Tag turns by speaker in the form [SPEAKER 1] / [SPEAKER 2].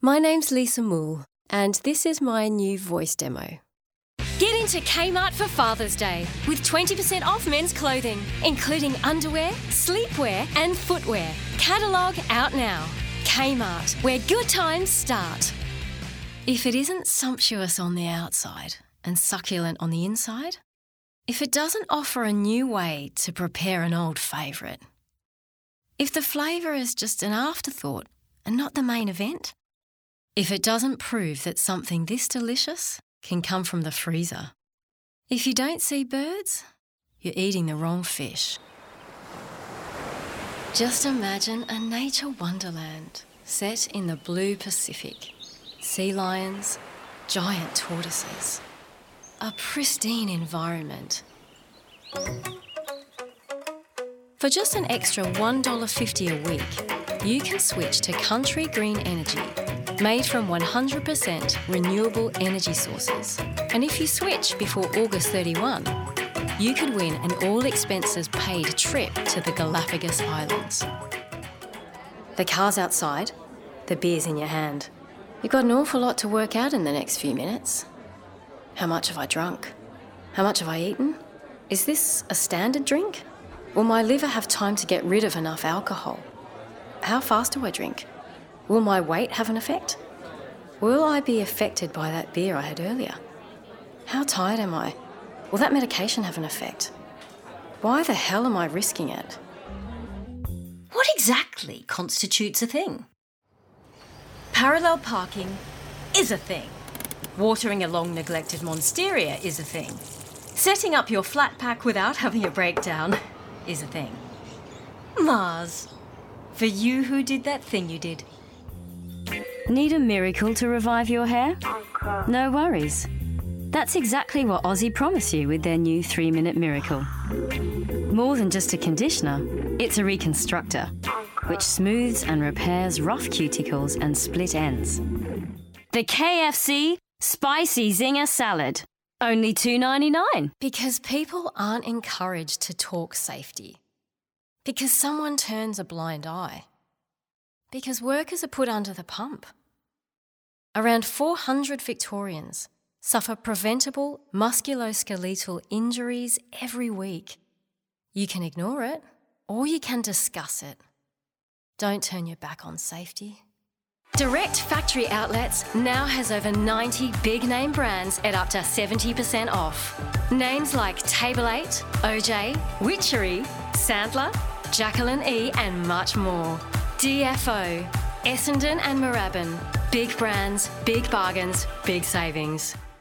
[SPEAKER 1] My name's Lisa Moole, and this is my new voice demo. Get into Kmart for Father's Day with 20% off men's clothing, including underwear, sleepwear and footwear. Catalogue out now. Kmart, where good times start. If it isn't sumptuous on the outside and succulent on the inside, if it doesn't offer a new way to prepare an old favourite, if the flavour is just an afterthought and not the main event, if it doesn't prove that something this delicious can come from the freezer, if you don't see birds, you're eating the wrong fish. Just imagine a nature wonderland set in the blue Pacific. Sea lions, giant tortoises, a pristine environment. For just an extra $1.50 a week, you can switch to Country Green Energy, made from 100% renewable energy sources. And if you switch before August 31, you could win an all-expenses-paid trip to the Galapagos Islands. The car's outside, the beer's in your hand. You've got an awful lot to work out in the next few minutes. How much have I drunk? How much have I eaten? Is this a standard drink? Will my liver have time to get rid of enough alcohol? How fast do I drink? Will my weight have an effect? Will I be affected by that beer I had earlier? How tired am I? Will that medication have an effect? Why the hell am I risking it?
[SPEAKER 2] What exactly constitutes a thing? Parallel parking is a thing. Watering along neglected monsteria is a thing. Setting up your flat pack without having a breakdown is a thing. Mars, for you who did that thing you did.
[SPEAKER 3] Need a miracle to revive your hair? No worries. That's exactly what Aussie promise you with their new 3-minute miracle. More than just a conditioner, it's a reconstructor, which smooths and repairs rough cuticles and split ends. The KFC Spicy Zinger Salad. Only $2.99.
[SPEAKER 1] Because people aren't encouraged to talk safety. Because someone turns a blind eye. Because workers are put under the pump. Around 400 Victorians suffer preventable musculoskeletal injuries every week. You can ignore it, or you can discuss it. Don't turn your back on safety. Direct Factory Outlets now has over 90 big name brands at up to 70% off. Names like Table 8, OJ, Witchery, Sandler, Jacqueline E and much more. DFO, Essendon and Moorabbin. Big brands, big bargains, big savings.